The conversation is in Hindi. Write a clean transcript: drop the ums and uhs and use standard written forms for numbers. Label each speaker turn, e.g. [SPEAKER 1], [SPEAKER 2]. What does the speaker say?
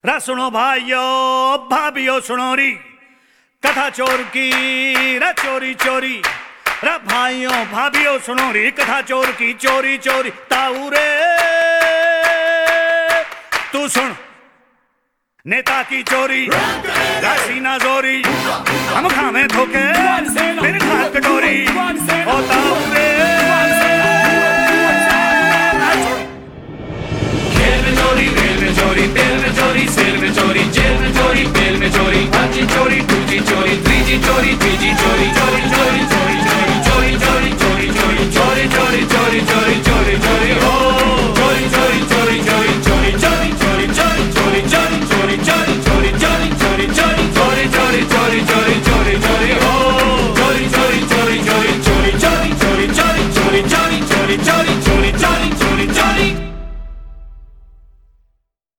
[SPEAKER 1] रा सुनो भाइयों भाभियों सुनो री कथा चोर की रा चोरी चोरी। रा भाइयों भाभियों सुनो री कथा चोर की चोरी चोरी। ताऊ रे तू सुन नेता की चोरी राशि ना जोरी हम खावे धोखे फिर खा कटोरी। ओ ताऊ रे खेल में चोरी रेल में चोरी तेल में चोरी सेल में चोरी जेल में चोरी बेल में चोरी 1G चोरी 2G चोरी 3G चोरी 3G चोरी।